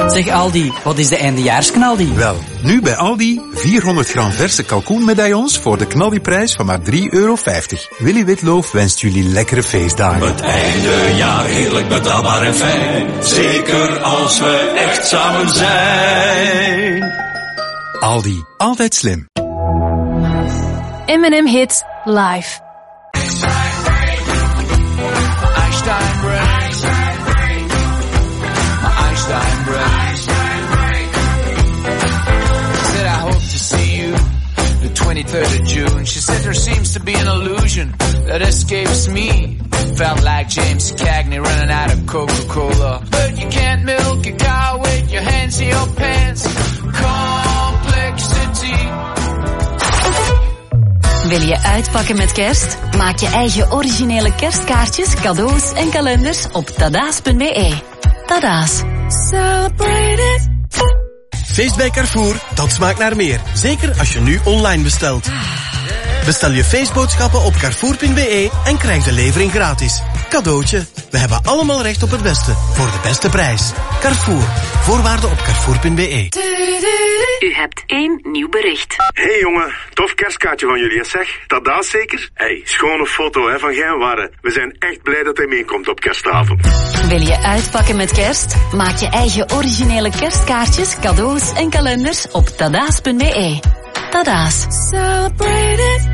Zeg Aldi, wat is de eindejaarsknaldi? Wel, nu bij Aldi 400 gram verse kalkoenmedaillons voor de knaldiprijs van maar €3,50. Willy Witloof wenst jullie lekkere feestdagen. Het eindejaar heerlijk betaalbaar en fijn. Zeker als we echt samen zijn. Aldi, altijd slim. M&M Hits live. Einstein break. Said I hope to see you the 23rd of June. She said there seems to be an illusion that escapes me. Felt like James Cagney running out of Coca-Cola. But you can't milk a cow with your hands in your pants. Complexity. Wil je uitpakken met kerst? Maak je eigen originele kerstkaartjes, cadeaus en kalenders op tadaas.be. Tadaas. Celebrate it. Feest bij Carrefour, dat smaakt naar meer. Zeker als je nu online bestelt. Bestel je feestboodschappen op carrefour.be en krijg de levering gratis. Cadeautje. We hebben allemaal recht op het beste. Voor de beste prijs. Carrefour. Voorwaarden op carrefour.be. U hebt 1 nieuw bericht. Hey jongen, tof kerstkaartje van jullie, zeg. Tadaas zeker? Hey, schone foto hè, van Geinwarre. We zijn echt blij dat hij meekomt op kerstavond. Wil je uitpakken met kerst? Maak je eigen originele kerstkaartjes, cadeaus en kalenders op tadaas.be. Tadaas. Celebrate it.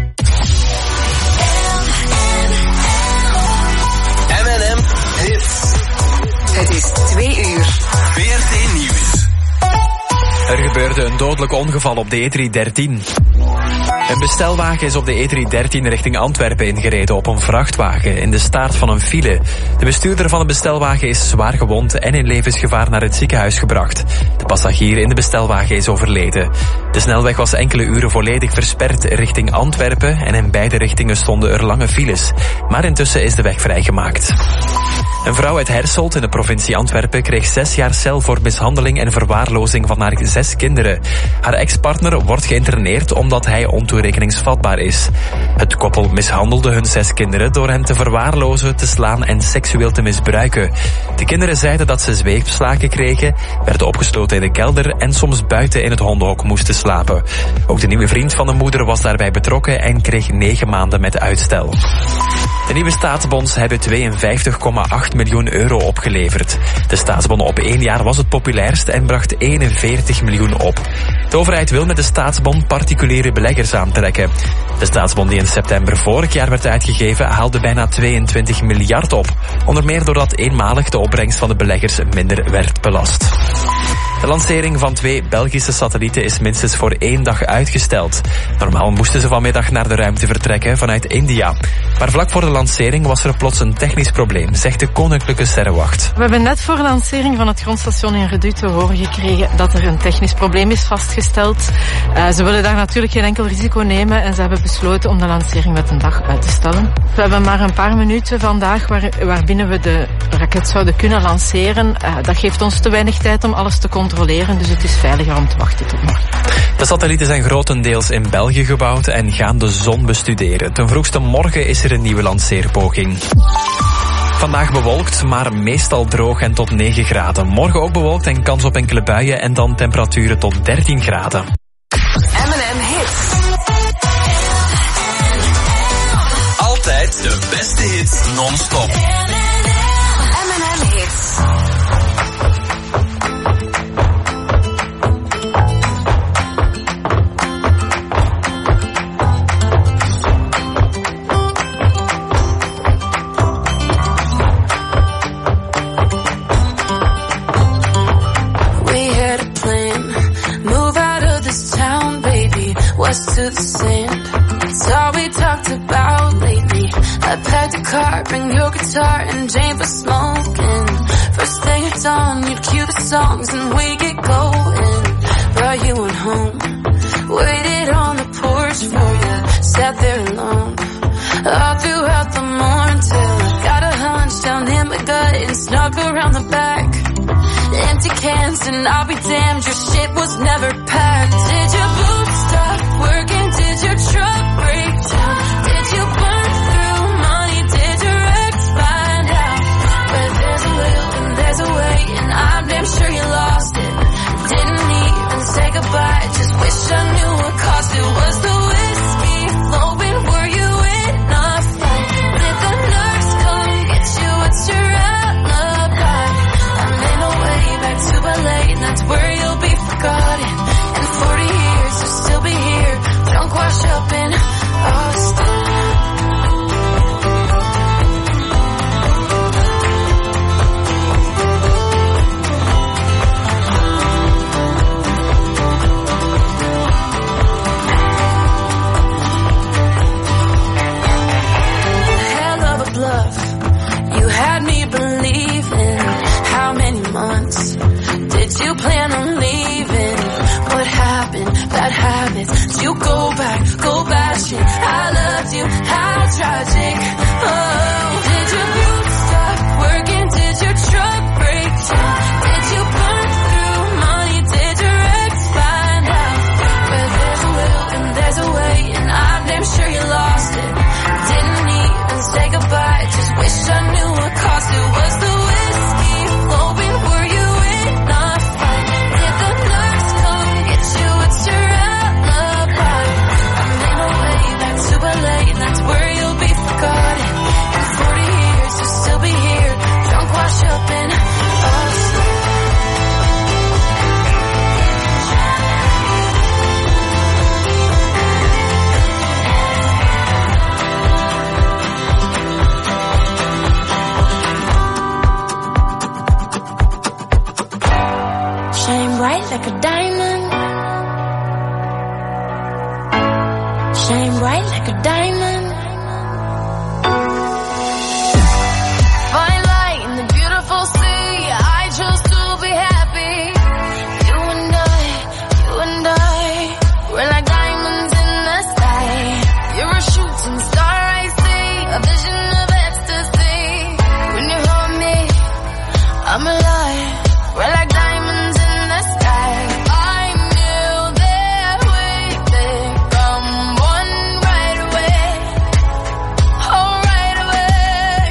M&M Hits. Het is 2 uur. VRT Nieuws. Er gebeurde een dodelijk ongeval op de E313. Een bestelwagen is op de E313 richting Antwerpen ingereden op een vrachtwagen in de staart van een file. De bestuurder van de bestelwagen is zwaar gewond en in levensgevaar naar het ziekenhuis gebracht. De passagier in de bestelwagen is overleden. De snelweg was enkele uren volledig versperd richting Antwerpen en in beide richtingen stonden er lange files. Maar intussen is de weg vrijgemaakt. Een vrouw uit Herselt in de provincie Antwerpen kreeg 6 jaar cel voor mishandeling en verwaarlozing van haar 6 kinderen. Haar ex-partner wordt geïnterneerd omdat hij ontoerekeningsvatbaar is. Het koppel mishandelde hun 6 kinderen door hen te verwaarlozen, te slaan en seksueel te misbruiken. De kinderen zeiden dat ze zweepslagen kregen, werden opgesloten in de kelder en soms buiten in het hondenhok moesten slapen. Ook de nieuwe vriend van de moeder was daarbij betrokken en kreeg 9 maanden met uitstel. De nieuwe staatsbonds hebben €52,8 miljoen opgeleverd. De staatsbonnen op 1 jaar was het populairst en bracht 41 miljoen op. De overheid wil met de staatsbon particuliere beleggers aantrekken. De staatsbon die in september vorig jaar werd uitgegeven haalde bijna 22 miljard op. Onder meer doordat eenmalig de opbrengst van de beleggers minder werd belast. De lancering van 2 Belgische satellieten is minstens voor 1 dag uitgesteld. Normaal moesten ze vanmiddag naar de ruimte vertrekken vanuit India. Maar vlak voor de lancering was er plots een technisch probleem, zegt de Koninklijke Sterrenwacht. We hebben net voor de lancering van het grondstation in Redu te horen gekregen dat er een technisch probleem is vastgesteld. Ze willen daar natuurlijk geen enkel risico nemen en ze hebben besloten om de lancering met een dag uit te stellen. We hebben maar een paar minuten vandaag waarbinnen we de raket zouden kunnen lanceren. Dat geeft ons te weinig tijd om alles te controleren, dus het is veiliger om te wachten tot morgen. De satellieten zijn grotendeels in België gebouwd en gaan de zon bestuderen. Ten vroegste morgen is er een nieuwe lanceerpoging. Vandaag bewolkt, maar meestal droog en tot 9 graden. Morgen ook bewolkt en kans op enkele buien en dan temperaturen tot 13 graden. M&M Hits. Altijd de beste hits non-stop. M&M Hits. West to the sand, it's all we talked about lately. I packed a car, bring your guitar and Jane for smoking. First thing at dawn, you'd cue the songs and we get going. Brought you on home, waited on the porch for you, sat there alone. All throughout the morning till I got a hunch down in my gut and snuck around the back. Empty cans and I'll be damned, your shit was never packed. Did your boots stop working? Did your truck break down? Did you burn through money? Did your ex find out? But there's a will and there's a way, and I'm damn sure you lost it. did you plan on leaving? What happened? Bad habits. Did you go back shit? I loved you, how tragic. Oh, did your boots stop working? Did your truck break down? Did you burn through money? Did your ex find out? Where there's a will and there's a way, and I'm damn sure you lost it. Didn't even say goodbye, just wish I knew what cost it. Was the whiskey flowing? Were you in a fight? Did the nurse come get you? It's your alibi. I made my way back to LA, and that's where you'll be forgotten. In 40 years you'll still be here, drunk, washed up and all asleep. Shine bright like a diamond. Shine bright like a diamond. Fine light in the beautiful sea. I chose to be happy. You and I, we're like diamonds in the sky. You're a shooting star, I see, a vision of ecstasy. When you hold me, I'm alive. We're like diamonds in the sky. I knew that we'd become one right away. Oh, right away.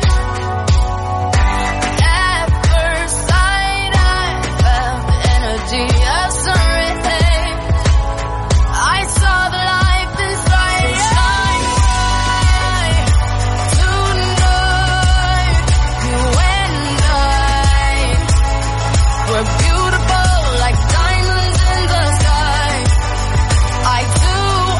At first sight, I felt the energy of something. I saw the life inside. So shine bright tonight. You and I, we're beautiful like diamonds in the sky. I do,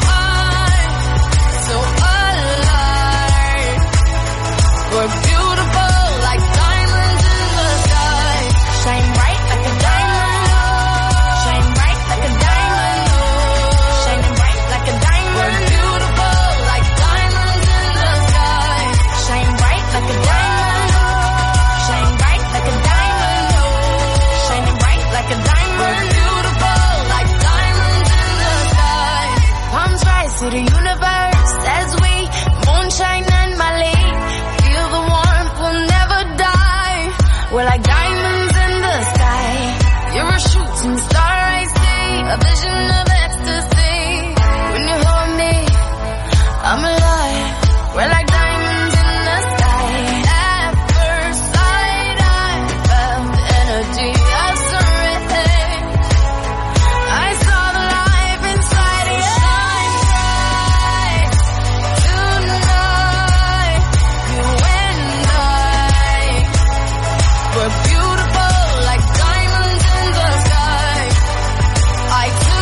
so alive. We're beautiful like diamonds in the sky. Shine bright like a diamond. Shine bright like a diamond. Shining bright like a diamond. We're beautiful like diamonds in the sky. Shine bright like a diamond. Shine bright like a diamond. Shining bright like a diamond. We're beautiful like diamonds in the sky. Palms rise to the universe as we moonshine and Mali. Feel the warmth, we'll never die. We're like diamonds in the sky. You're a shooting star, I see, a vision of ecstasy. When you hold me, I'm alive. We're like diamonds in the sky. At first sight, I felt the energy of something. I saw the life inside you. Shine bright tonight. You and I, we're beautiful like diamonds in the sky. I do,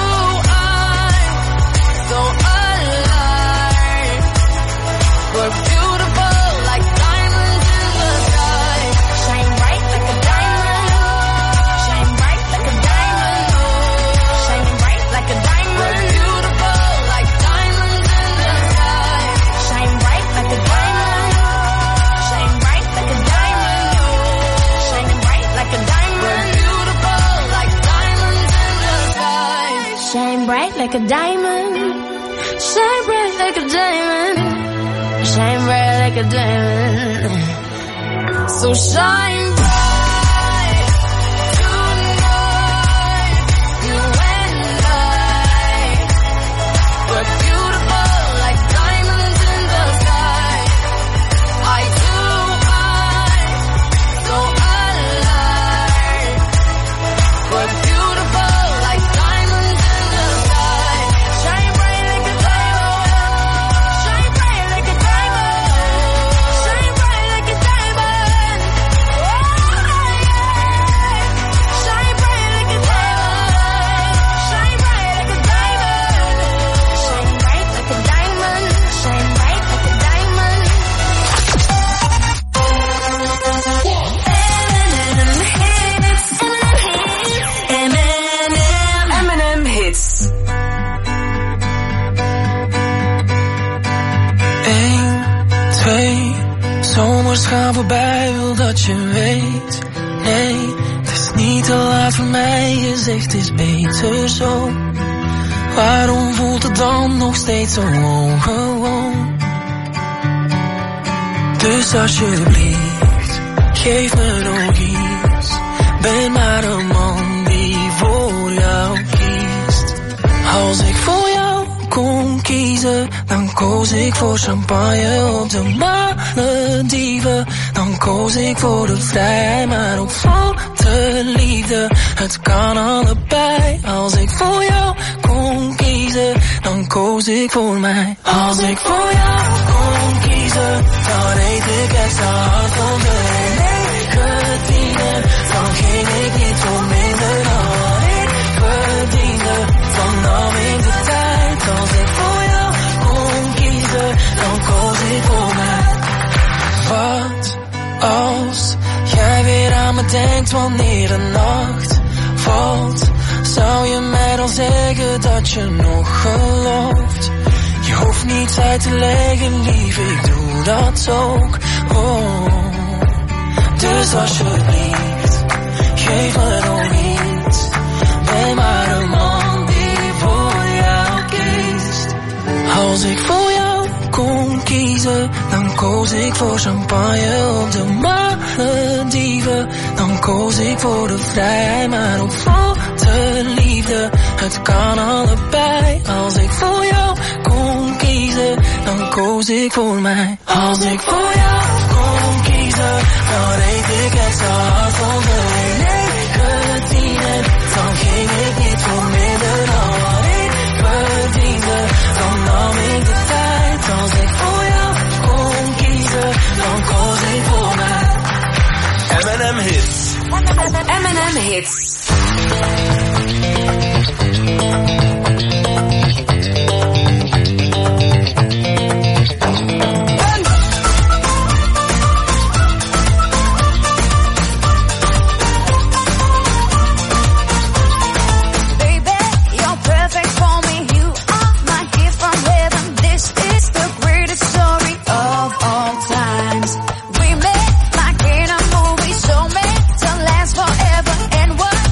so alive. We're beautiful like diamonds in the sky. Shine bright like a diamond. Shine bright like a diamond. Shining bright like a diamond. We're beautiful like diamonds in the sky. Shine bright like a diamond. Shine bright like a diamond. Shining bright like a diamond. We're beautiful like diamonds in the sky. Shine bright like a diamond. Shine bright like a diamond. Shine bright like a diamond. So shine bright tonight. You and I, we're beautiful like diamonds in the sky. I do, so alive. We're beautiful like diamonds in the sky. Shine bright like a diamond. Shine bright like a diamond. Shine bright like a diamond. Shine bright like a diamond. Shine bright like a diamond. Shine bright like a diamond. Shine bright like a diamond. M&M Hits. 2 zomers gaan voorbij, wil dat je weet. Nee, het is niet niet te laat voor mij, je zegt het is beter zo. Waarom voelt het dan nog steeds zo ongewoon? Dus alsjeblieft, geef me nog iets. Ben maar een man die voor jou kiest. Als ik voor jou kon kiezen, dan koos ik voor champagne op de Malediven. Dan koos ik voor de vrijheid, maar ook voor de liefde. Het kan allebei. Als ik voor jou kon kiezen, dan koos ik voor mij. Als ik voor jou kon kiezen, dan reed ik extra hard van de negatieve. Dan ging ik niet voor minder dan wat ik verdiende. Dan nam ik de tijd. Als ik voor jou kon kiezen, dan koos ik voor mij. Wat als jij weer aan me denkt wanneer de nacht valt? Zou je mij dan zeggen dat je nog gelooft? Je hoeft niets uit te leggen, lief, ik doe dat ook. Oh. Dus alsjeblieft, geef me nog iets. Ben maar een man die voor jou kiest. Als ik voor jou kon kiezen, dan koos ik voor champagne op de Malediven. Dan koos ik voor de vrijheid, maar ook voor de liefde. Het kan allebei. Als ik voor jou kon kiezen, dan koos ik voor mij. Als ik voor jou kon kiezen, dan reed ik extra hard van de negatieve. Dan ging ik niet voor minder dan wat ik verdiende. Dan nam ik de tijd. Als ik voor jou kon kiezen, dan koos ik voor mij. M&M Hits. M&M Hits. We met like in a movie, so meant to last forever. And what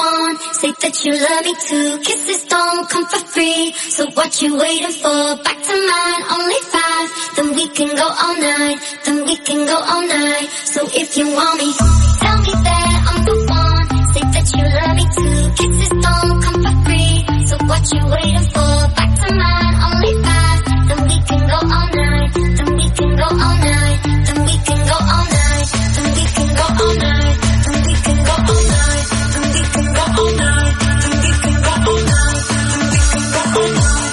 one. Say that you love me too. Kisses don't come for free. So what you waiting for? Back to mine, only 5. Then we can go all night. Then we can go all night. So if you want me, tell me that I'm the one. Say that you love me too. Kisses don't come for free. So what you waiting for? Back to mine, only 5. Then we can go all night. Then we can go all night. Then we can go all night. Then we can go all night. Then we can go all night. Then we can go all night. Then we can go all night. Then we can go all night.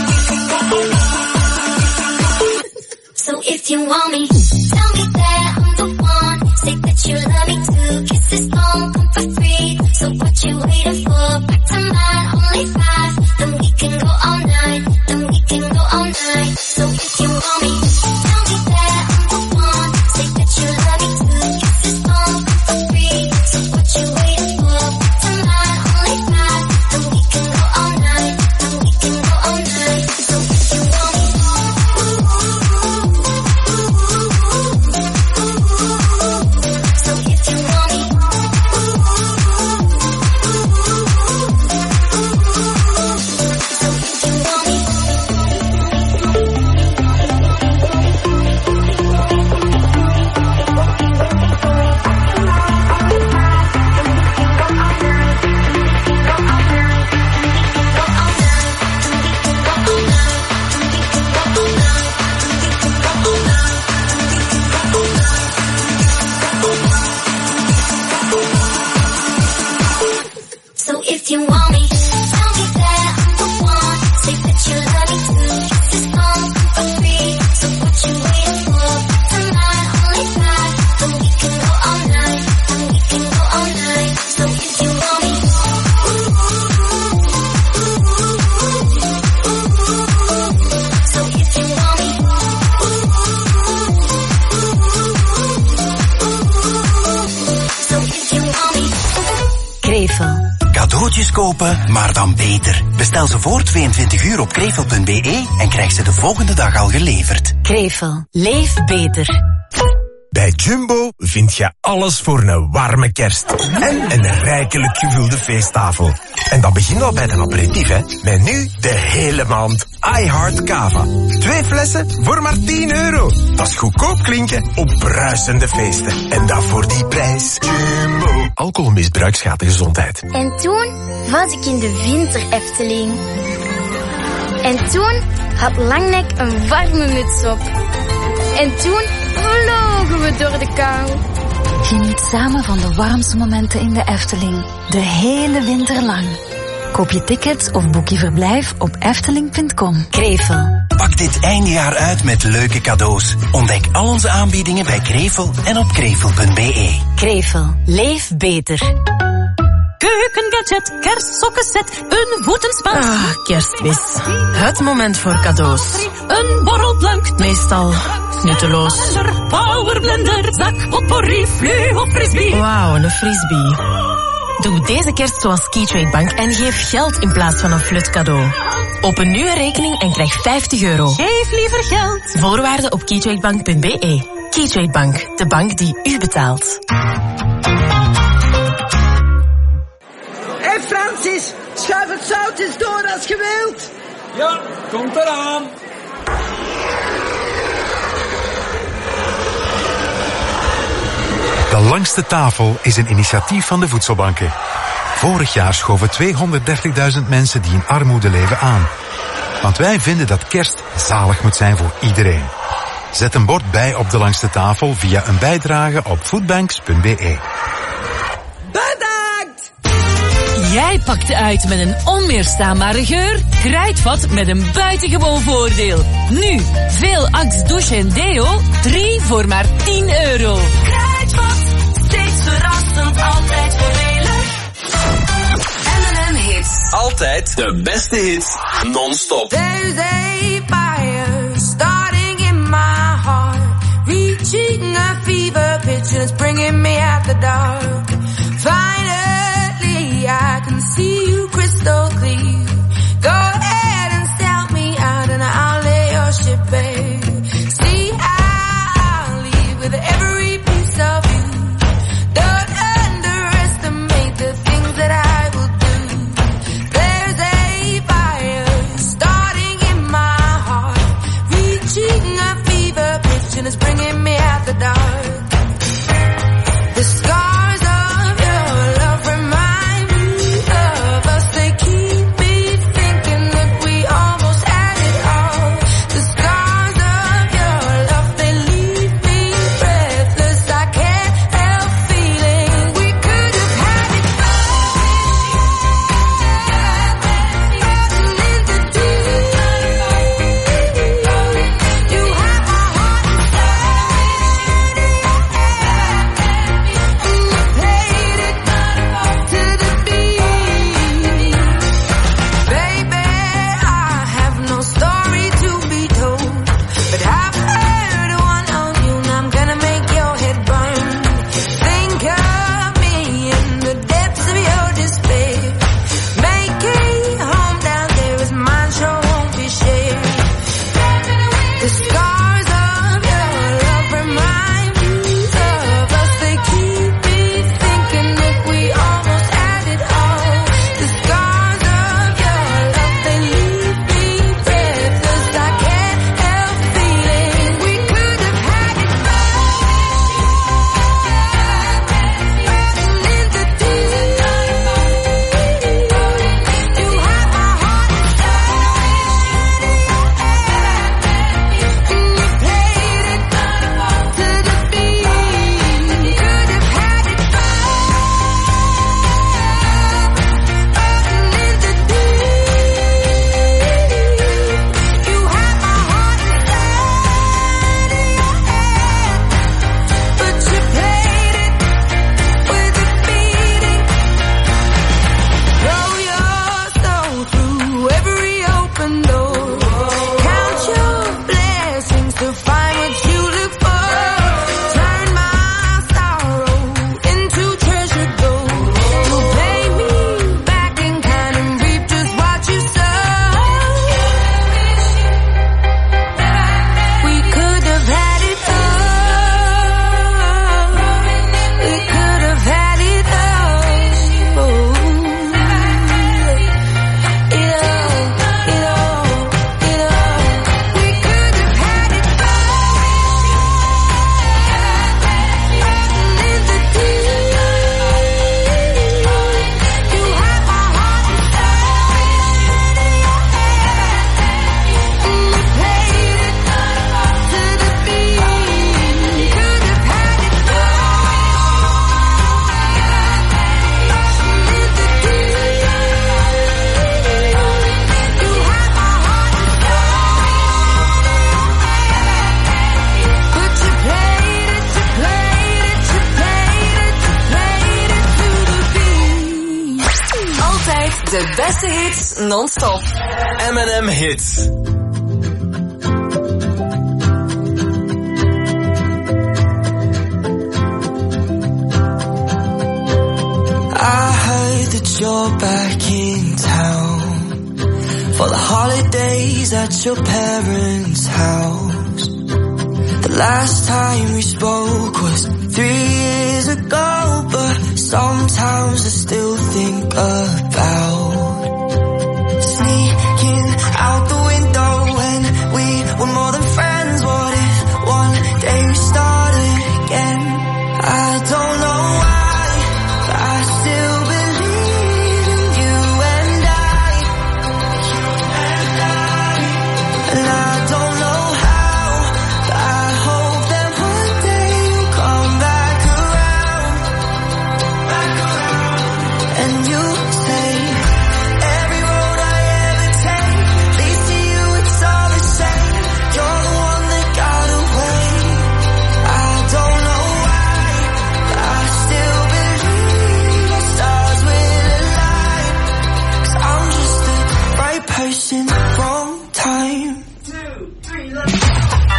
So if you want me, tell me that I'm the one. Say that you love me too. Kisses don't come for free. So what you waiting for? Back to mine, only 5. Then we can go all night. Then we can go all night. So if you want me, tell me that I'm the one. Say that you love me too. Kisses don't come for free. So what you waiting for? Back to mine, only 5. Then we can go all night. Then we can go all night. So if you want me, so if you want me. So if you want me, tell me that I'm the one. Say that you love me too. Kisses don't come for free. So what you waiting for? Tonight, only 5. Then we can go all night. Then we can go all night. So if you want me, so if you want me, so if you want me. Krevel. Cadeautjes kopen, maar dan beter. Bestel ze voor 22 uur op krevel.be en krijg ze de volgende dag al geleverd. Krevel. Leef beter. Bij Jumbo vind je alles voor een warme kerst. En een rijkelijk gevulde feesttafel. En dat begint al bij de aperitief, hè. Met nu de hele maand iHeart Cava. 2 flessen voor maar €10. Dat is goedkoop klinken op bruisende feesten. En dat voor die prijs. Jumbo. Alcoholmisbruik schaadt de gezondheid. En toen was ik in de winter Efteling. En toen had Langnek een warme muts op. En toen vlogen we door de kou. Geniet samen van de warmste momenten in de Efteling. De hele winter lang. Koop je tickets of boek je verblijf op efteling.com. Krevel. Pak dit eindejaar uit met leuke cadeaus. Ontdek al onze aanbiedingen bij Krevel en op krevel.be. Krevel. Leef beter. Keukengadget, kerstsokkenset, een voetenspat. Kerstmis. Het moment voor cadeaus. Een borrelplank, meestal nutteloos. Powerblender, zak, potpourri, flu of frisbee. Wauw, een frisbee. Doe deze kerst zoals Keytrade Bank en geef geld in plaats van een flut cadeau. Open nu een rekening en krijg €50. Geef liever geld. Voorwaarden op keytradebank.be. Keytrade Bank, de bank die u betaalt. Hé Francis, schuif het zout eens door als je wilt. Ja, komt eraan. De langste tafel is een initiatief van de voedselbanken. Vorig jaar schoven 230.000 mensen die in armoede leven aan. Want wij vinden dat kerst zalig moet zijn voor iedereen. Zet een bord bij op de langste tafel via een bijdrage op foodbanks.be. Bedankt! Jij pakt uit met een onweerstaanbare geur. Kruidvat met een buitengewoon voordeel. Nu, veel Axe douche en deo. 3 voor maar €10. Kruidvat, steeds verrassend, altijd voordelig. M&M Hits. Altijd de beste hits, non-stop. There's a fire starting in my heart, reaching a fever pitch and it's bringing me out the dark. Finally, I can see you crystal clear. Go ahead and sell me out and I'll lay your ship bare. See, I'll leave with every piece of you. Don't underestimate the things that I Altijd de beste hits non-stop. M&M Hits. I heard that you're back in town for the holidays at your parents' house. The last time we spoke was 3 years ago, but sometimes I still think about sneaking out the window when we were more than friends. What if one day we started again? I don't know why, but I still believe in you and I. And I don't know how, but I hope that one day you'll come back around. And you say every road I ever take leads to you, it's all the same. You're the one that got away. I don't know why, but I still believe our stars will align. 'Cause I'm just the right person, wrong time. 2, 3, let's go.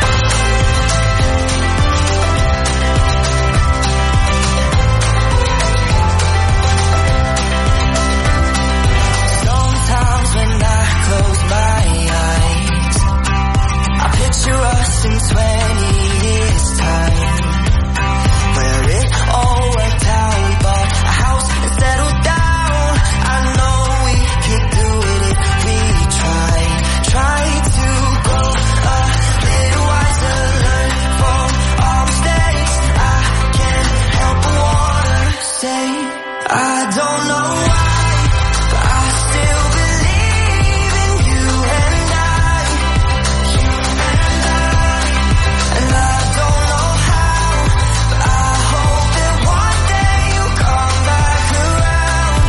Sometimes when I close my eyes, I picture us in 20 years' time, where it all worked out. We bought a house and settled down. I know we could do it if we tried. Try to grow a little wiser, learn from our mistakes. I can't help but wanna say I don't know why, but I still believe in you and I. And I don't know how, but I hope that one day you'll come back around.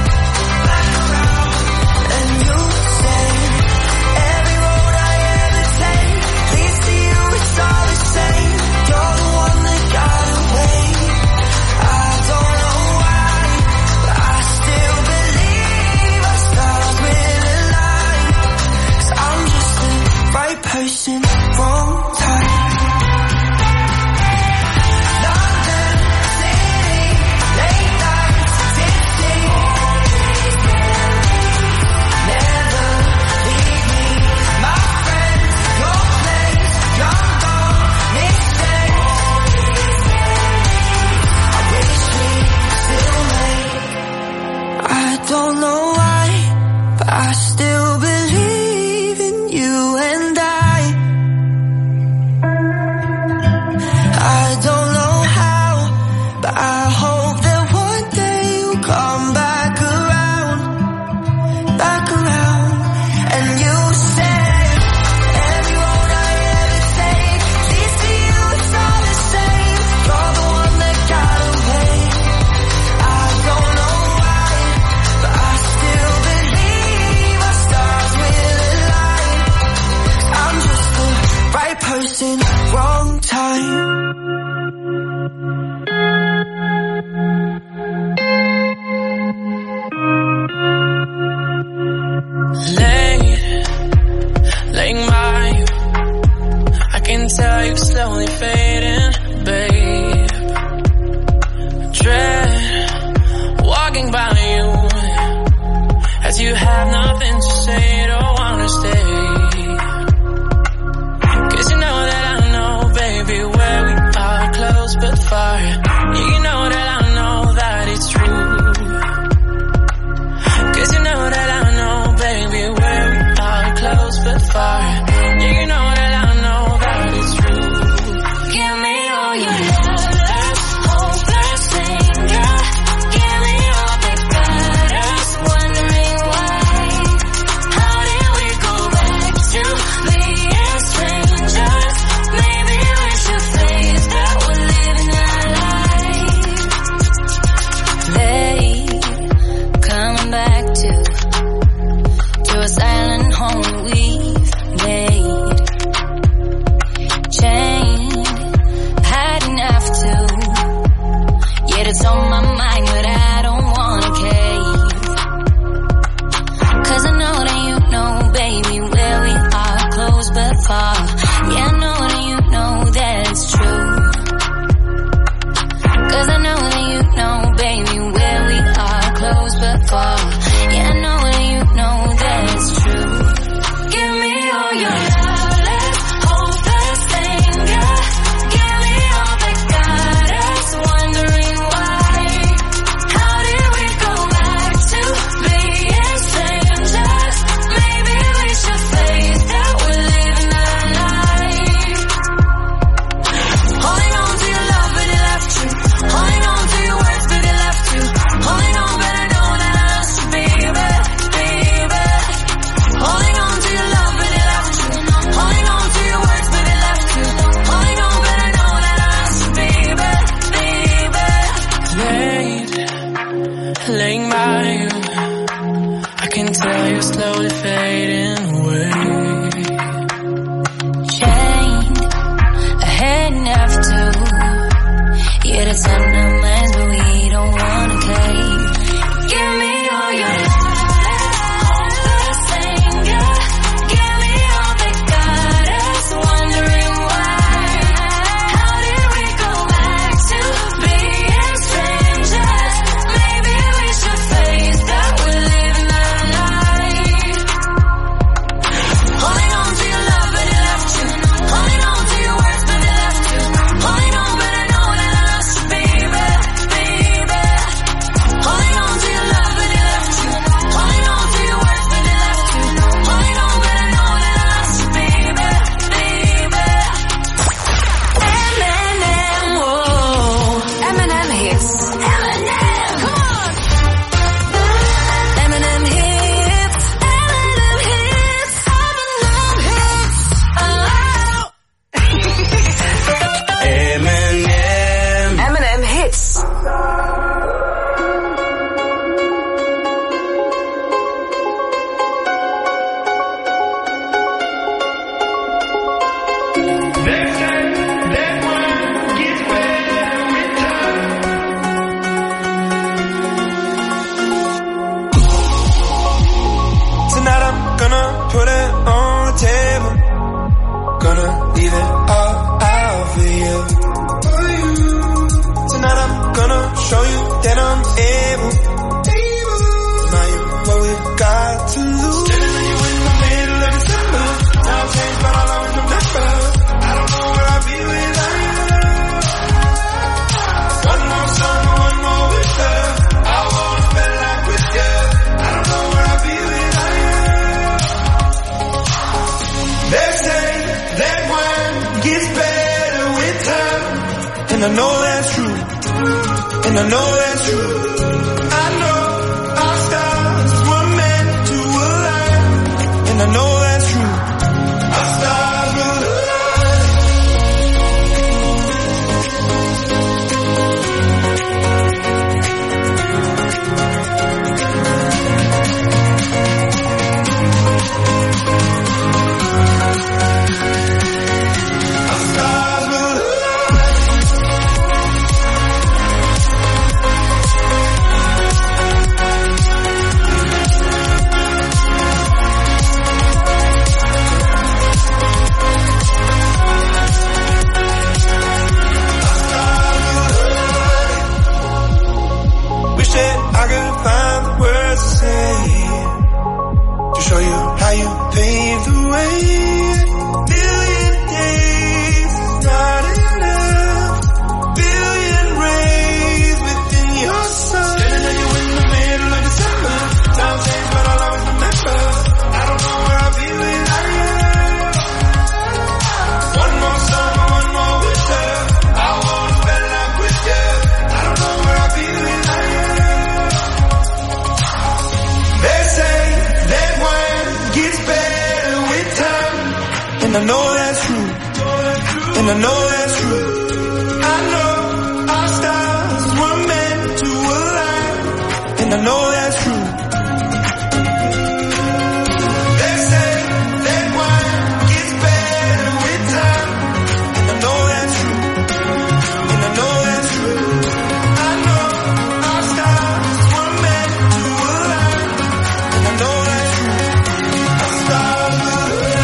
And you say every road I ever take leads to you, it's all the same. You're the one that got away. I don't know why, but I still believe our stars will align. 'Cause I'm just the right person, wrong time. London City, late nights, tipsy. Never leave me, my friends, your place, you're gone, missing. I wish we still made. I don't know why, but I still believe in you and I. I don't know how, but I hope that one day you'll come back around. And you say every road I ever take leads to you, it's all the same. You're the one that got away. I don't know why, but I still believe our fall. Yeah, I know and you know that it's true. Give me all your love, let's hold this thing, yeah. Give me all that got us wondering why. How did we go back to being strangers? Maybe we should face that we're living our life. Holding on to your love but it left you. Holding on to your words but it left you. Holding on but I know that I lost you, baby, baby. Holding on to your love but it left you. Holding on to your words but it left you. Holding on but I know that I lost you, baby, baby. Laying by you, I can tell you're slowly fading away. Chained, ahead and after. Yeah, that's on our minds, but we don't wanna cave. Give me all your love, hold this thing, yeah. Give me all that got us wondering why. How did we go back to being strangers? Maybe we should face that we're living our life. Holding on to your love but it left you. Holding on to your words but it left you. Holding on but I know that I lost you, baby, baby. Holding on to your love but it left you. Holding on to your words but it left you. Holding on but I know that I lost you, baby, baby. Eminem, whoa. Eminem hits. Eminem, come on. Eminem hits. Eminem hits. Eminem hits. Oh. Eminem hits. Tonight I'm gonna put it on the table. Gonna leave it all out for you. Tonight I'm gonna show you that I'm able. Now you what we've got to lose. Standing on you in the middle of December. Now I've changed but I'll always remember. I don't know where I'd be without you. One more summer, one more winter. I wanna spend life with you. I don't know where I'd be without you. They say that wine gets better with time. And I know that's true. And I know that's true. I know our stars were meant to align. And I know that's true. Our stars will align. Our stars will align. Wish that I could find the words to say to show you how you paved the way. Billion days is not enough. Billion rays within your soul. Standing on you in the middle of December. Time changed, but I'll always remember. I don't know where I'll be without you. One more summer, one more winter. I wanna spend life with you. I don't know where I'll be without you. They say that wine gets better with time. And I know that's true. And I know that's true. I know our stars were meant to align. And I know that's true. They say that wine gets better with time. And I know that's true. And I know that's true. I know our stars were meant to align. And I know that's true. Our stars will align.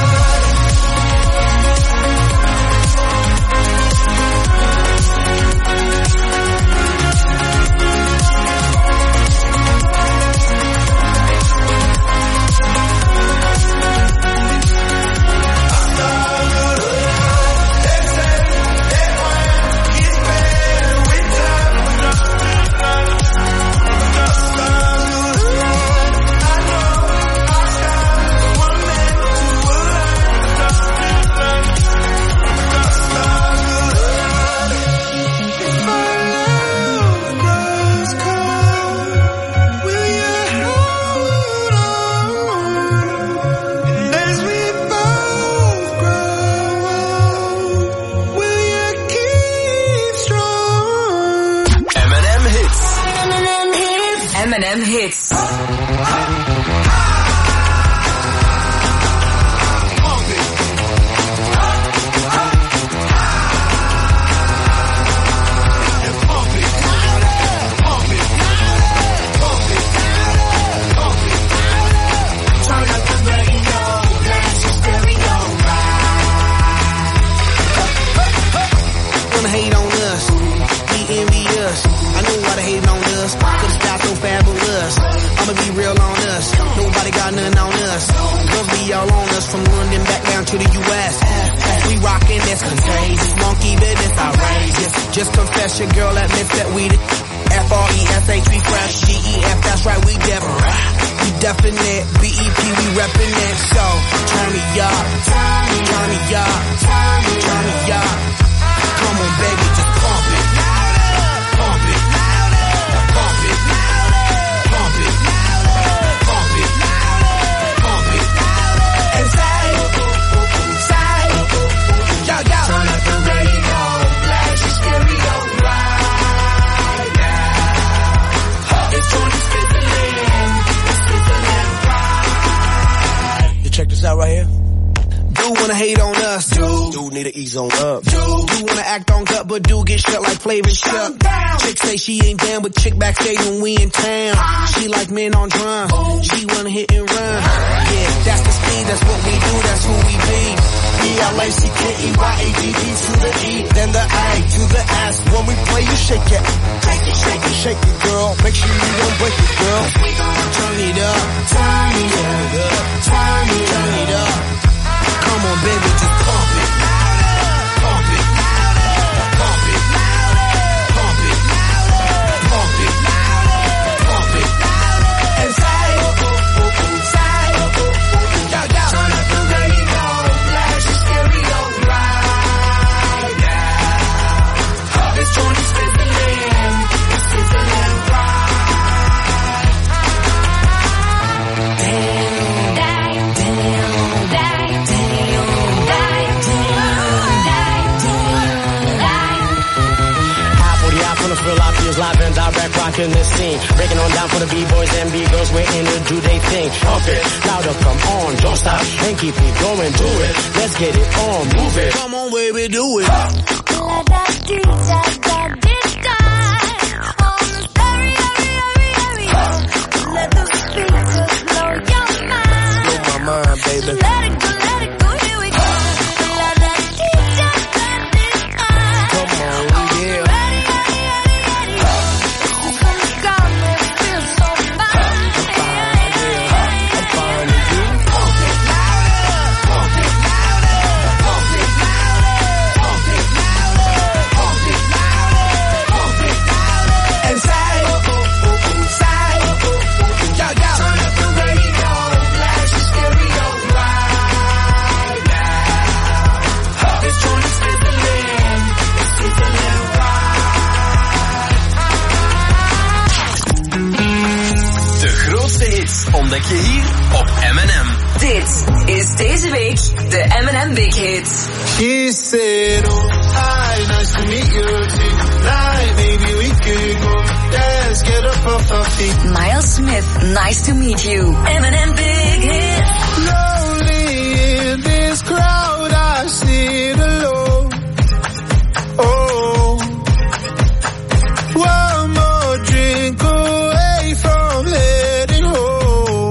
real on us. Nobody got none on us. Girls be all on us from London back down to the U.S. We rockin' this contagious, monkey business outrageous. Just confess your girl admits that we the F-R-E-S-H, we fresh, G-E-F, that's right, we different. We definite, B-E-P, we reppin' it. So, turn me up, turn me up, turn me up. Come on, baby, just pump it. Pump it. Pump it. Pump it. Pump it. Pump it. And say, yo, yo. Turn up the radio, blast your stereo right now. It's Tony Switzerland. You check this out right here. Dude wanna hate on us. Dude need to ease on up. Dude wanna act on gut, but dude get shut like Flavor Shut. Chick say she ain't down, but chick backstage when we in town. She like men on drum. She wanna hit and run. Yeah, that's the speed, that's what we do, that's who we be. E-L-A-C-K-E-Y-A-D-D to the E, then the A to the S. When we play, you shake it. Shake it, shake it, shake it, girl. Make sure you don't break it, girl. We gon' turn it up. Turn it up. Turn it up. Come on, baby, just pump it. Pump it. Pump it. Pump it. Pump it. Pump it. And say, yo, yo. Turn up the radio, blast your stereo right now. It's Tony Switzerland, Switzerland right. Real life feels live and direct, rocking the scene. Breaking on down for the B-boys and B-girls, we're in to do they thing. Pump it, louder, come on, don't stop, and keep it going, do it. Let's get it on, move it. Come on, baby, do it. Let the speakers blow your mind. Blow my mind, baby. Let it go, here we go. Let that DJ turn this on. Come on, yeah. Ontdek je hier op M&M. Dit is deze week de M&M Big Hit. She said, oh, hi, nice to meet you tonight. Maybe we could go dance, get up off our feet. Miles Smith, nice to meet you. M&M Big Hit. Lonely in this crowd, I sit alone. Oh, one more drink away from heading home.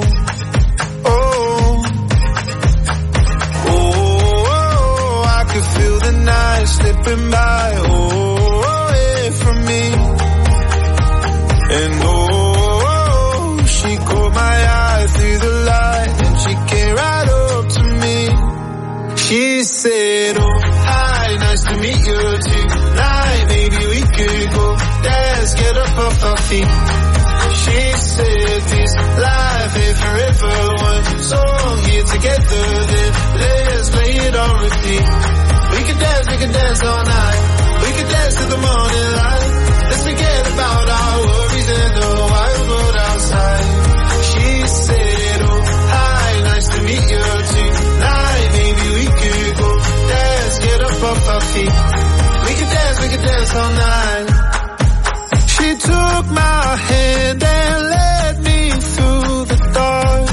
I could feel the night slipping by, away from me. And she caught my eye through the light, and she came right up to me. She said, oh, hi, nice to meet you tonight. Maybe we could go dance, get up off our feet. She said this life ain't forever, one song here together, then let's play it on repeat. We can dance all night. We can dance to the morning light. Let's forget about our worries and the wild world outside. She said, oh, hi, nice to meet you tonight. Maybe we could go dance, get up off our feet. We can dance all night. She took my hand and led me through the dark.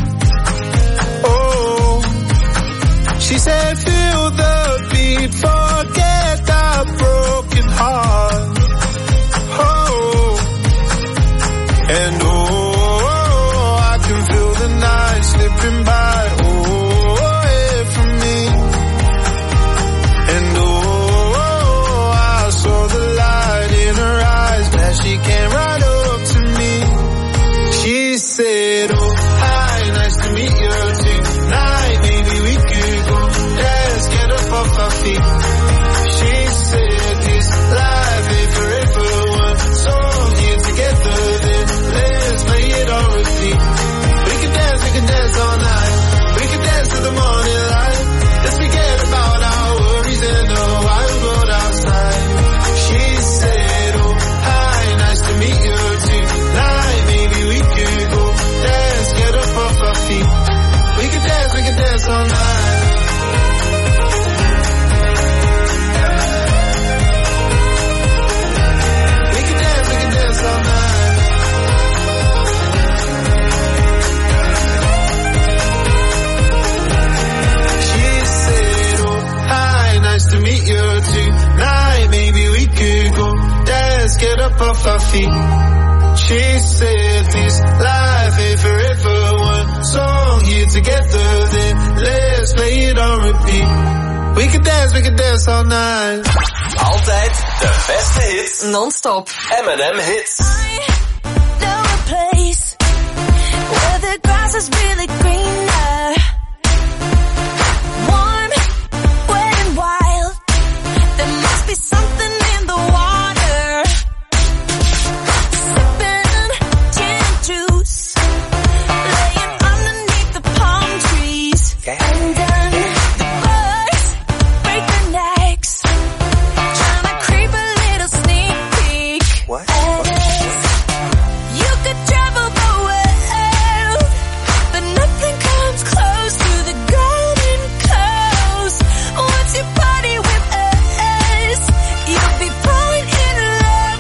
Oh, she said, feel the beat, forget the broken heart. Oh, hi, nice to meet you tonight. Maybe we could go dance, get up off our feet. She said this life ain't forever. One song here together, then let's play it on repeat. We can dance all night. We can dance to the morning light. Let's forget about our worries and the wild world outside. She said, oh, hi, nice to meet you tonight. Maybe we could go dance, get up off our feet. We can dance all night. We can dance all night. She said, oh, hi, nice to meet you tonight. Maybe we could go dance, get up off our feet. She said this life ain't forever. One song here together, then let's play it on repeat. We can dance all night. Altijd de beste hits. Non-stop. M&M Hits. Know a place where the grass is really greener. Warm, wet and wild. There must be something in the water. Sipping gin and juice, laying underneath the palm trees. And the birds break their necks, trying to creep a little sneak peek. What? You could travel the world, but nothing comes close to the golden coast. Once you party with us, you'll be falling in love.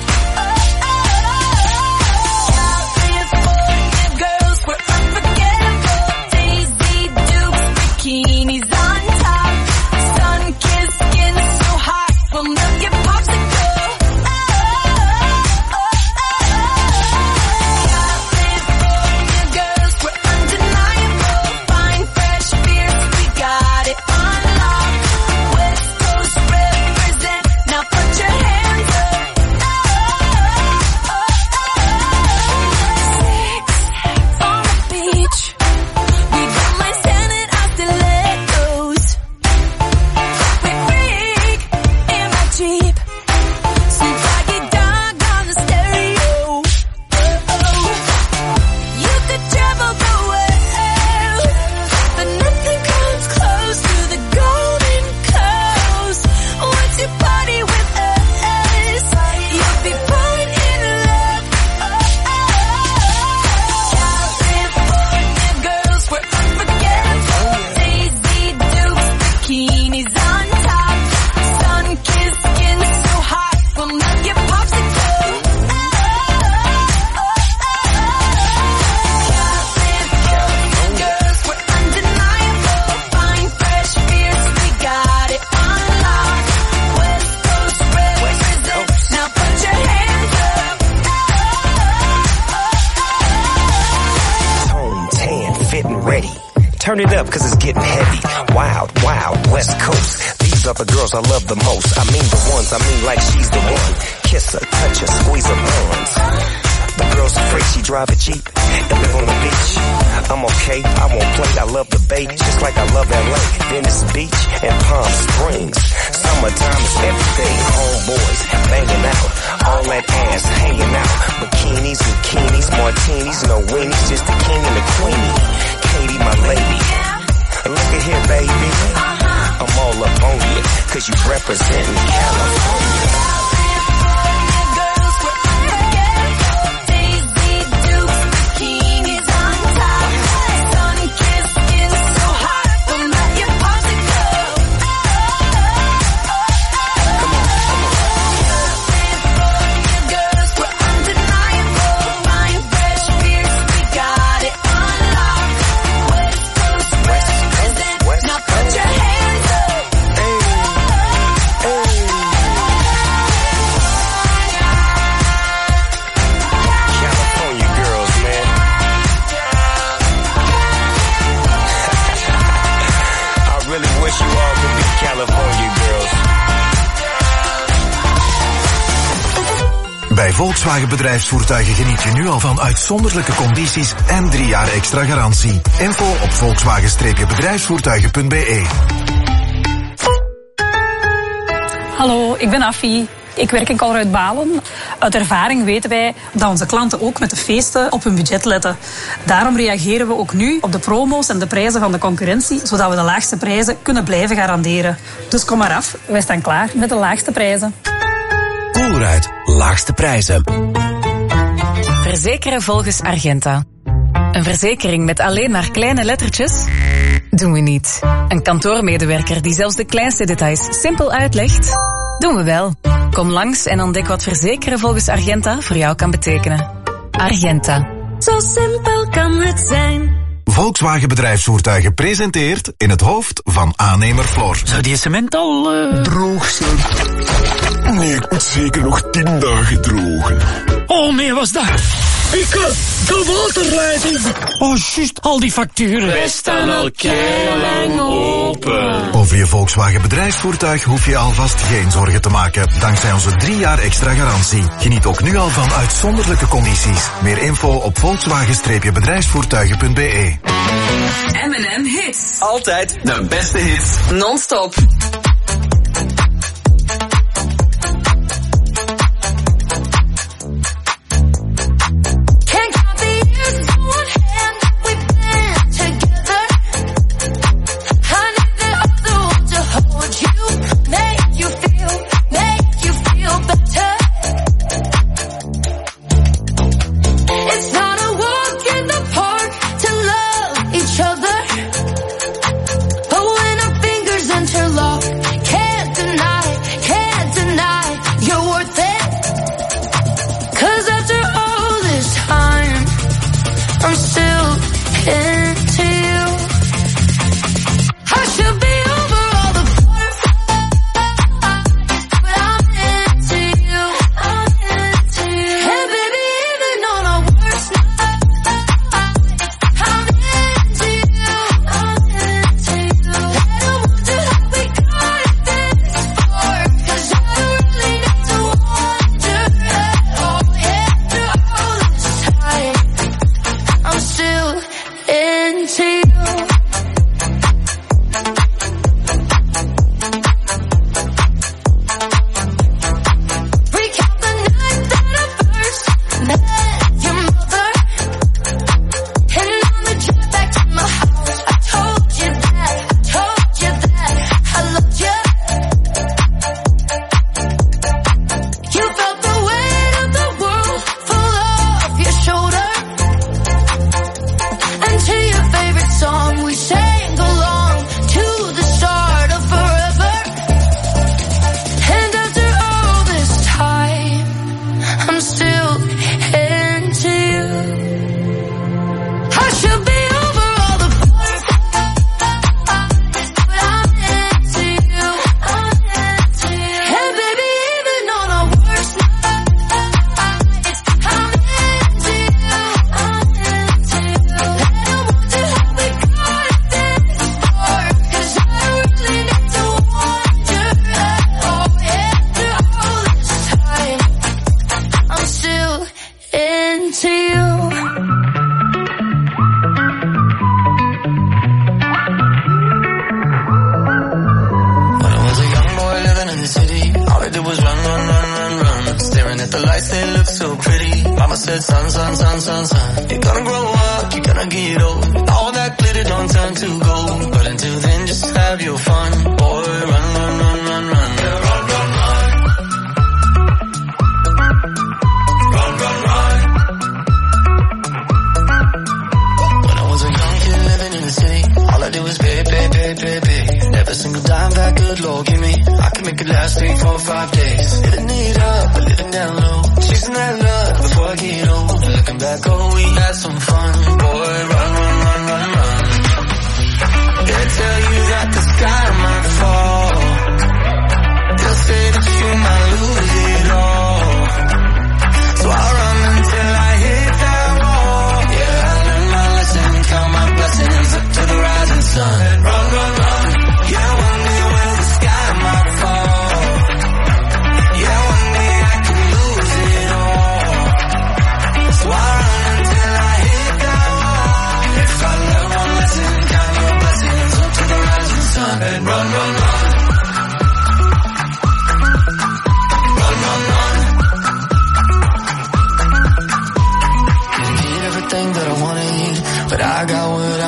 California girls were unforgettable. Daisy Dukes, bikinis on top. Sun-kissed skin so hot, we'll melt your popsicle. California girls were undeniable. Fine, fresh beers, we got it on lock. West Coast represent, now put your hands up. Sex on the beach, we don't mind standing our stilettos. We freak in my Jeep, Snoop Doggy Dogg on the stereo. You could travel the world, but nothing comes close to the golden coast. Once you party with us, you'll be falling in love. California girls were unforgettable. Daisy Dukes, bikinis on top. Sun-kissed skin so hot, we'll melt your popsicle. California girls were undeniable. Fine, fresh beers, we got it on lock. West Coast represent, now put your hands up. Tone, tan, fit and ready. Turn it up cause it's getting heavy. Wild, wild, West Coast. These are the girls I love the most. I mean the ones, I mean like she's the one. Kiss her, touch her, squeeze her buns. The girl's afraid she drive a Jeep and live on the beach. I'm okay, I won't play, I love the bay, just like I love LA, Venice Beach, and Palm Springs. Summertime is everything, homeboys banging out, all that ass hanging out. Bikinis, bikinis, martinis, no weenies, just the king and the queenie. Katie, my lady, look at here, baby. I'm all up on you, cause you representing California. Girls were unforgettable. Daisy Dukes, bikinis on top. Sun-kissed skin so hot, we'll melt your popsicle. California girls were undeniable. Fine, fresh beers, we got it on lock. West Coast represent, now put your hands up. California girls, man. I really wish you all could be California girls. Bij Volkswagen Bedrijfsvoertuigen geniet je nu al van uitzonderlijke condities en 3 jaar extra garantie. Info op volkswagen-bedrijfsvoertuigen.be. Hallo, ik ben Affie. Ik werk in Colruyt-Balen. Uit ervaring weten wij dat onze klanten ook met de feesten op hun budget letten. Daarom reageren we ook nu op de promo's en de prijzen van de concurrentie, zodat we de laagste prijzen kunnen blijven garanderen. Dus kom maar af, wij staan klaar met de laagste prijzen. Colruyt, laagste prijzen. Verzekeren volgens Argenta. Een verzekering met alleen maar kleine lettertjes? Doen we niet. Een kantoormedewerker die zelfs de kleinste details simpel uitlegt? Doen we wel. Kom langs en ontdek wat verzekeren volgens Argenta voor jou kan betekenen. Argenta. Zo simpel kan het zijn. Volkswagen Bedrijfsvoertuigen presenteert in het hoofd van aannemer Floor. Zou die cement al droog zijn? Nee, ik moet zeker nog 10 dagen drogen. Oh nee, was dat? De waterleiding. Oh, juist, al die facturen. Wij staan al keilang open. Over je Volkswagen Bedrijfsvoertuig hoef je alvast geen zorgen te maken, dankzij onze 3 jaar extra garantie. Geniet ook nu al van uitzonderlijke condities. Meer info op volkswagen-bedrijfsvoertuigen.be. M&M Hits. Altijd de beste hits. Non-stop. Yeah, one day I could lose it all.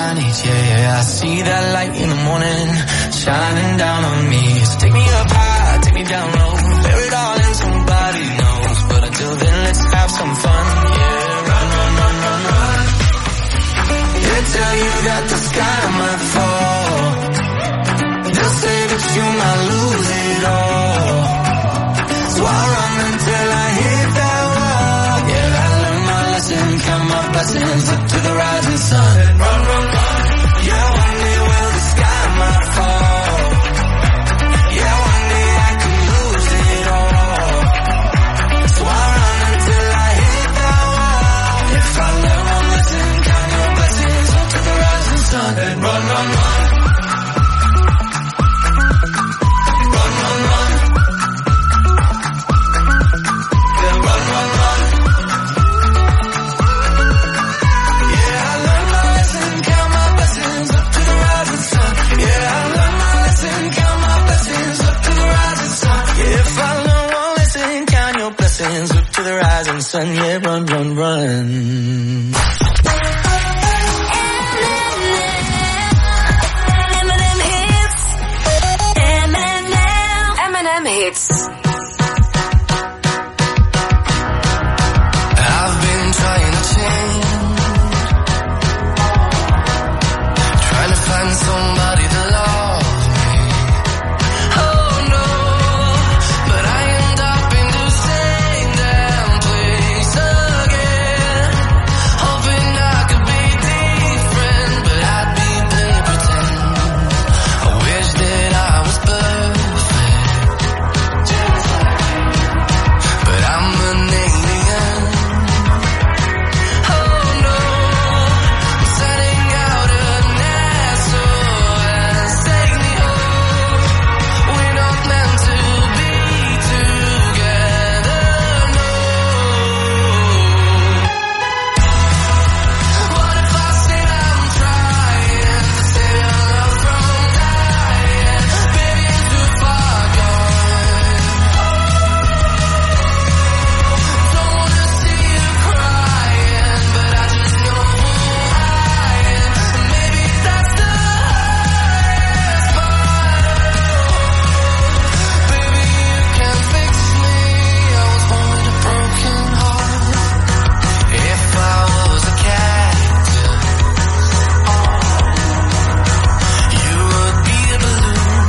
I need, yeah. I see that light in the morning, shining down on me. So take me up high, take me down low, bear it all and somebody knows. But until then, let's have some fun, yeah. Run, run, run, run, run. They tell you that the sky might fall. They'll say that you might lose it all. So I'll run until I hit that wall. Yeah, I learned my lesson, count my blessings, look to the rising sun. Run, run, run. Yeah, one day will the sky might fall. Yeah, one day I could lose it all. So I'll run until I hit that wall. If I learn one lesson, count your blessings, look to the rising sun. And run, run, run. Look to the rising sun, yeah, run, run, run. Eminem hits. I've been trying to change, trying to find somebody to love me. Oh no, but I end up in the same damn place again. Hoping I could be different, but I'd be playing pretend. I wish that I was perfect, but I'm an alien. Oh no, I'm setting out an SOS. Take me home. We're not meant to be together, no. What if I said I'm trying to save your love from dying? Baby, it's too far gone. Don't wanna see you crying, but I just know who I am. Maybe that's the hardest part. Baby, you can fix me. I was born with a broken heart. If I was a cactus, you would be a balloon.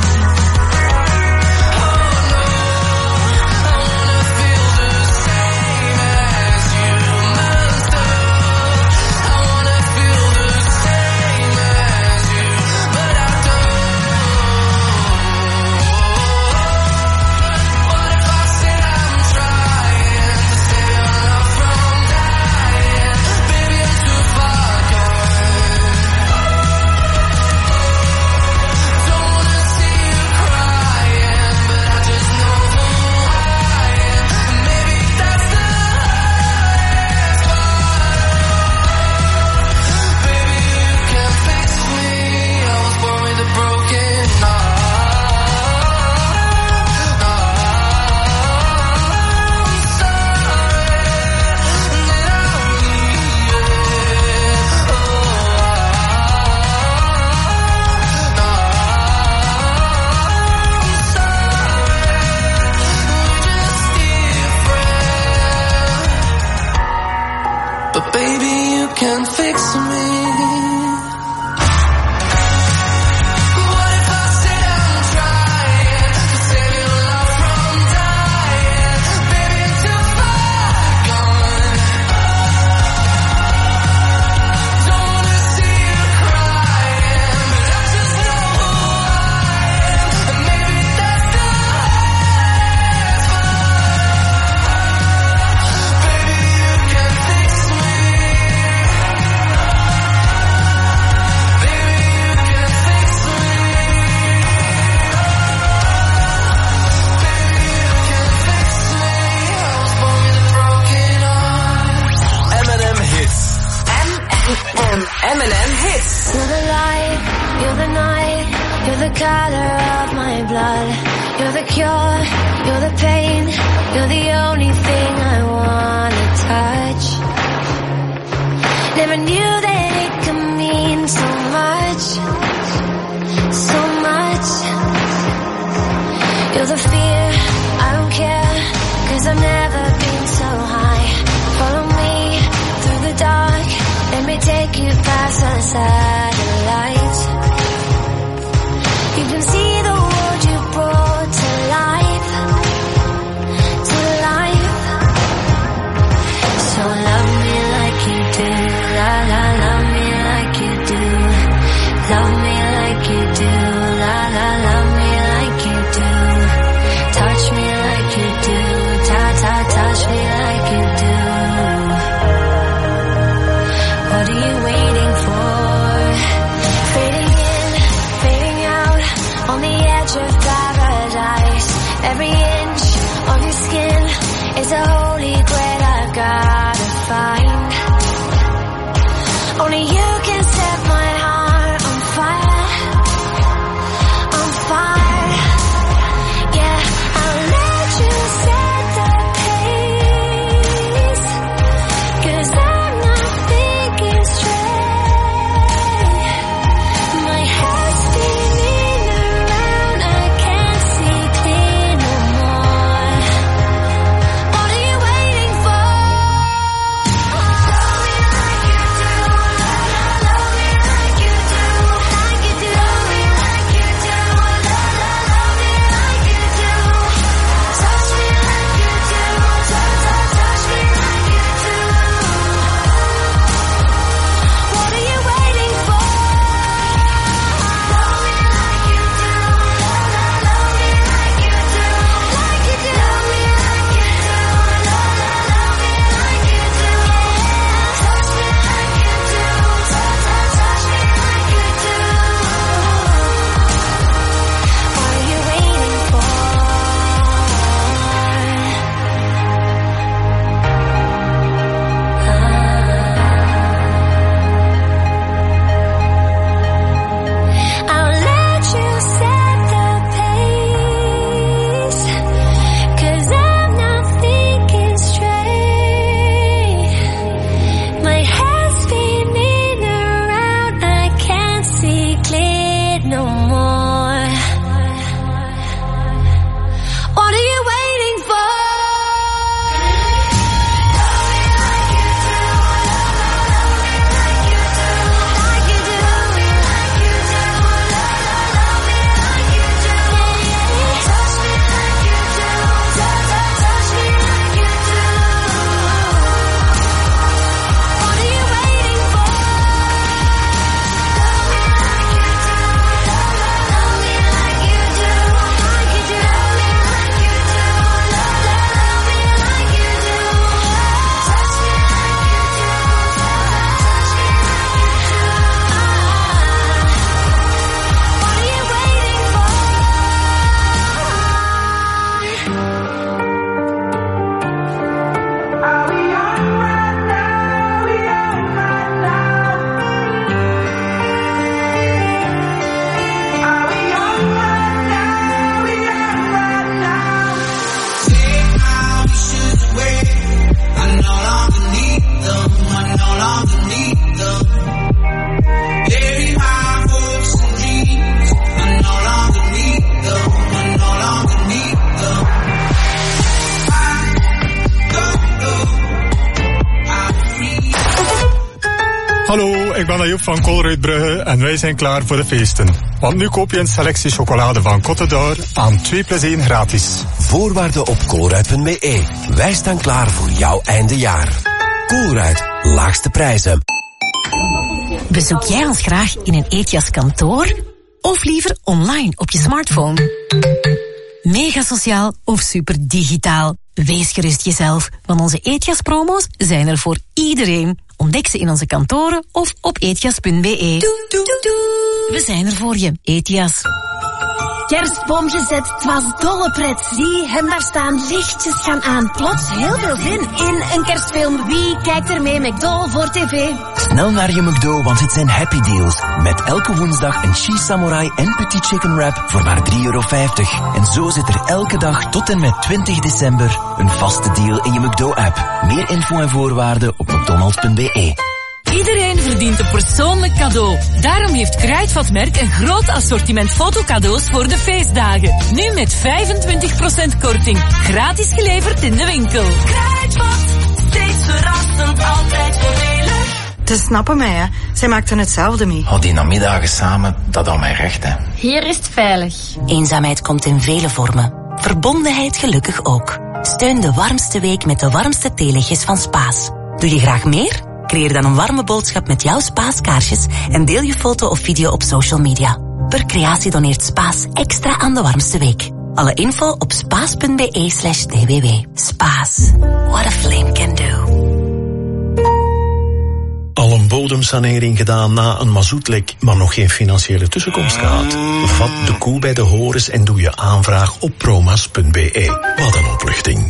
Oh no, I wanna feel the same as you, monster. I wanna feel the same as you, but I don't. What if I said I'm trying to save your love from dying? Baby, I'm too far gone. Don't wanna see you crying, but I just know who I am. Maybe that's the hardest part. Baby, you can fix me. I was born with a broken heart. I'm sorry that I'll leave it. I'm sorry, we're just different. But baby, you can fix me. What if I said I'm trying to save your love from dying? Baby, it's too far gone. Don't wanna see you crying, but I just know who I am. And maybe that's the hardest part. Baby, you can fix me. Baby, you can fix me. Baby, you can fix me. I was born with a broken heart. Eminem hits. Eminem hits. You're the light, you're the night, you're the color of my blood. You're the cure, you're the pain, you're the only thing I wanna touch. Never knew that it could mean so so much. You're the fear, I don't care, 'cause I've never been so high. Follow me through the dark, let me take you past the satellites. You can see the world you brought to life, to life. So love me like you do, la la, love me like you do. Love me like you do, la la, love me like you do. Touch me like you do, ta ta, touch me like you do. What are you waiting for? Fading in, fading out, on the edge of paradise. Every inch of your skin is a holy grail I've gotta find. Only you can set my heart on fire, on fire. Yeah, I'll let you set the pace, 'cause I'm not thinking straight. My head's spinning around, I can't see clear no more. What are you waiting for? Love me like you do, love me like you do, like you do. Love me like you do, love me like you do. Touch me like you do, touch me like you do. What are you waiting for? Love me like you do, love me like you do, like you do. Love me like you do, love me like you do. Touch me like you do, touch me like you do. What are you waiting for? I'll let you set the pace, 'cause I'm not thinking straight. My head's spinning around, I can't see clear no more. What are you waiting for? Love me like you do, love me like you do, like you do. Love me like you do, love me like you do. Touch me like you do, touch me like you do. What are you waiting for? Love me like you do, love me like you do, like you do. Love me like you do, love me like you do. Touch me like you do, touch me like you do. What are you waiting for? Are we on right now? We on right now? Are we on right now? We on right now? Take my wishes away. I no longer need them. I no longer need them. Bury my hopes and dreams. I no longer need them. I no longer need them. Hallo, ik ben Ayoub van Colruytbrugge en wij zijn klaar voor de feesten. Want nu koop je een selectie chocolade van Côte d'Or aan 2+1 gratis. Voorwaarden op colruyt.be. Wij staan klaar voor jouw eindejaar. Colruyt, laagste prijzen. Bezoek jij ons graag in een Ethias kantoor? Of liever online op je smartphone? Mega sociaal of super digitaal? Wees gerust jezelf, want onze Ethias promo's zijn er voor iedereen. Ontdek ze in onze kantoren of op ethias.be. We zijn er voor je, Ethias. Kerstboom gezet, het was dolle pret. Zie hem daar staan, lichtjes gaan aan. Plots heel veel zin in een kerstfilm. Wie kijkt er mee? McDo voor tv. Snel naar je McDo, want het zijn happy deals. Met elke woensdag een cheese samurai en petit chicken wrap voor maar €3,50. En zo zit er elke dag tot en met 20 december een vaste deal in je McDo-app. Meer info en voorwaarden op mcdonalds.be. Iedereen verdient een persoonlijk cadeau. Daarom heeft Kruidvatmerk een groot assortiment fotocadeaus voor de feestdagen. Nu met 25% korting. Gratis geleverd in de winkel. Kruidvat, steeds verrassend, altijd voordelig. Ze snappen mij, hè. Zij maakten hetzelfde mee. Die namiddagen samen, dat houdt mij recht, hè. Hier is het veilig. Eenzaamheid komt in vele vormen. Verbondenheid gelukkig ook. Steun de warmste week met de warmste theelichtjes van Spaas. Doe je graag meer? Creëer dan een warme boodschap met jouw Spaas-kaarsjes en deel je foto of video op social media. Per creatie doneert Spaas extra aan de warmste week. Alle info op spaas.be/dww. Spaas. What a flame can do. Al een bodemsanering gedaan na een mazoetlek, maar nog geen financiële tussenkomst gehad? Vat de koe bij de horens en doe je aanvraag op promas.be. Wat een opluchting.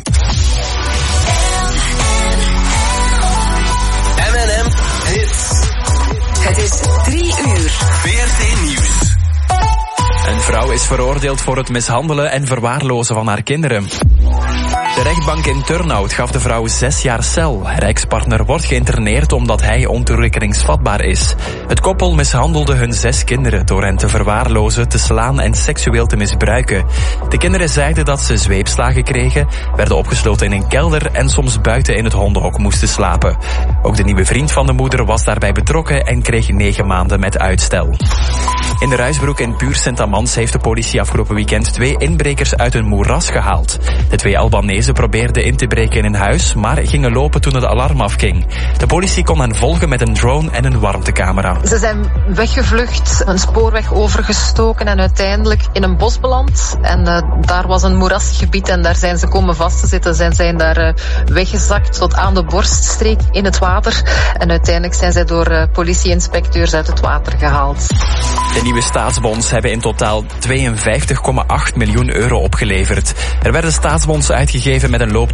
M&M Hits. Het is 3 uur. VRT Nieuws. Een vrouw is veroordeeld voor het mishandelen en verwaarlozen van haar kinderen. De rechtbank in Turnhout gaf de vrouw 6 jaar cel. Haar ex-partner wordt geïnterneerd omdat hij ontoerekeningsvatbaar is. Het koppel mishandelde hun 6 kinderen door hen te verwaarlozen, te slaan en seksueel te misbruiken. De kinderen zeiden dat ze zweepslagen kregen, werden opgesloten in een kelder en soms buiten in het hondenhok moesten slapen. Ook de nieuwe vriend van de moeder was daarbij betrokken en kreeg 9 maanden met uitstel. In de Ruisbroek in Puur-Sint-Amans heeft de politie afgelopen weekend 2 inbrekers uit een moeras gehaald. De 2 Albanezen probeerden in te breken in een huis, maar gingen lopen toen het alarm afging. De politie kon hen volgen met een drone en een warmtecamera. Ze zijn weggevlucht, een spoorweg overgestoken en uiteindelijk in een bos beland. En daar was een moerasgebied en daar zijn ze komen vast te zitten. Ze zijn daar weggezakt tot aan de borststreek in het water. En uiteindelijk zijn zij door politieinspecteurs uit het water gehaald. De nieuwe staatsbonds hebben in totaal 52,8 miljoen euro opgeleverd. Er werden staatsbonds uitgegeven met een looptijd